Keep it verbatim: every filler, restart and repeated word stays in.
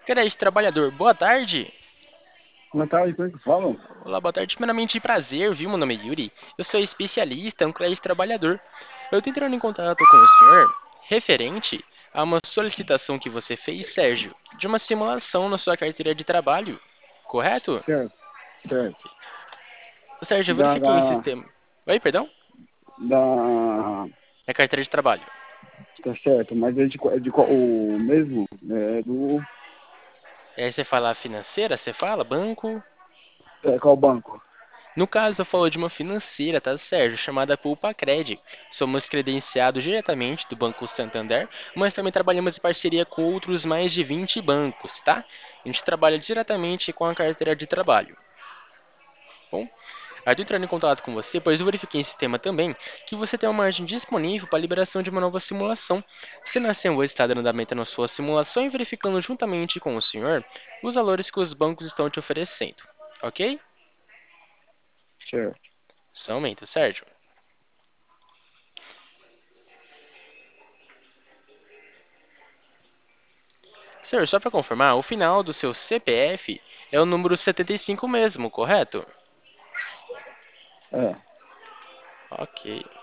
Crédito Trabalhador, boa tarde. Boa tarde, como é que falam? Olá, boa tarde. Primeiramente, prazer, viu? Meu nome é Yuri. Eu sou especialista no crédito trabalhador. Eu tô entrando em contato com o senhor referente a uma solicitação que você fez, Sérgio, de uma simulação na sua carteira de trabalho, correto? Certo, certo. Sérgio, eu Da, verifiquei em da, sistema. Oi, perdão? da, É carteira de trabalho. tá certo, mas é de, qual- é de qual, o mesmo, é do, Aí você fala financeira, você fala banco. é, qual banco? No caso, eu falo de uma financeira, tá, Sérgio? Chamada Poupacred. Somos credenciados diretamente do Banco Santander, mas também trabalhamos em parceria com outros mais de vinte bancos, tá? A gente trabalha diretamente com a carteira de trabalho. Bom, aí tô entrando em contato com você, pois eu verifiquei em sistema também que você tem uma margem disponível para a liberação de uma nova simulação. Se nasceu hoje está dando andamento na sua simulação e verificando juntamente com o senhor os valores que os bancos estão te oferecendo, ok? Certo. Só um momento, Sérgio. Senhor, só para confirmar, o final do seu C P F é o número setenta e cinco mesmo, correto? É, Ok.